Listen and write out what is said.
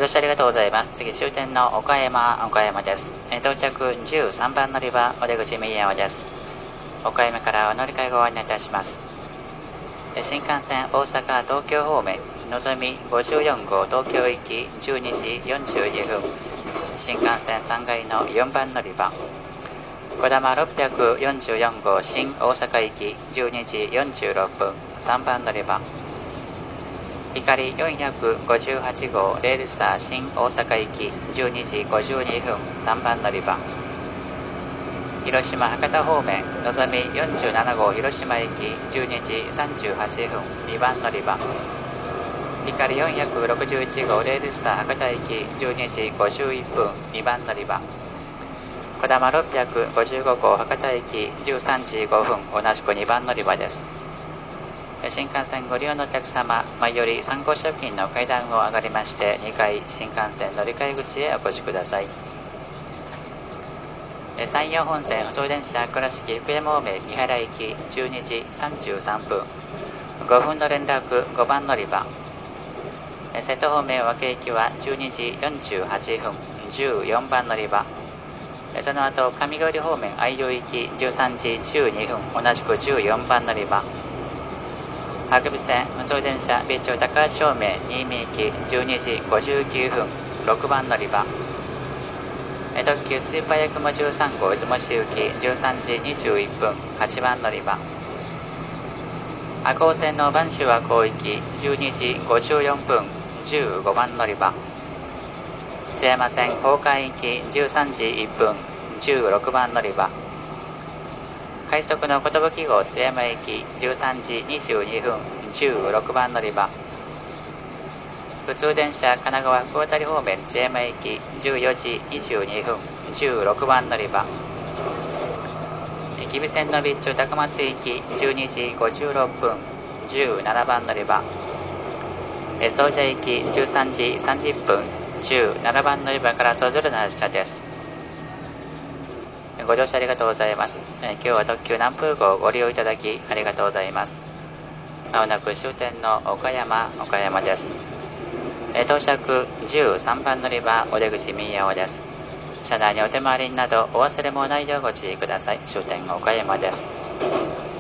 乗車ありがとうございます。次、終点の岡山です。到着13番乗り場、お出口右側です。岡山からお乗り換えご案内いたします。新幹線大阪東京方面、のぞみ54号東京行き12時42分、新幹線3階の4番乗り場、こだま644号新大阪行き12時46分3番乗り場、ひかり458号レールスター新大阪行き12時52分3番乗り場、広島博多方面のぞみ47号広島行き12時38分2番乗り場、ひかり461号レールスター博多行き12時51分2番乗り場、こだま655号博多行き13時5分同じく2番乗り場です。新幹線ご利用のお客様、前より3号車付近の階段を上がりまして2階新幹線乗り換え口へお越しください。山陽本線普通電車倉敷福山方面三原行き12時33分5分の連絡5番乗り場、瀬戸方面和気行きは12時48分14番乗り場、その後上郡方面愛用行き13時12分同じく14番乗り場、白尾線普通電車別町高橋方面新見行き12時59分6番乗り場、特急スーパーやくも13号出雲市行き13時21分8番乗り場、赤穂線の播州赤穂行き12時54分15番乗り場、津山線東海行き13時1分16番乗り場、快速の寿号津山行き13時22分16番乗り場、普通電車神奈川福渡方面津山行き14時22分16番乗り場、吉備線の備中高松行き12時56分17番乗り場、総社行き13時30分17番乗り場からそれぞれの発車です。ご乗車ありがとうございます。今日は特急南風号をご利用いただきありがとうございます。まもなく終点の岡山です。到着13番乗り場お出口右側です。車内にお手回りなどお忘れもないようご注意ください。終点岡山です。